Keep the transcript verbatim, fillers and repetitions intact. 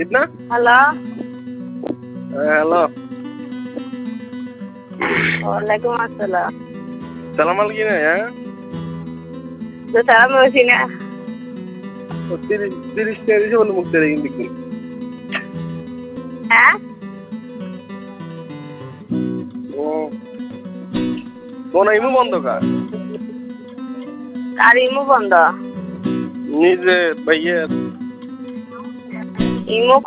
না hello hello ওয়ালাইকুম আসসালাম সালাম আলাইকুম হ্যাঁ তো সালাম বলছি না তিরিশ তিরিশ টাকা দিয়েছে বলে মুখ তেরে কিন্তু হ্যাঁ ও কোন ইমু বন্ধ কা কার ইমো বন্ধ নিজে ভাইয়ের ইমো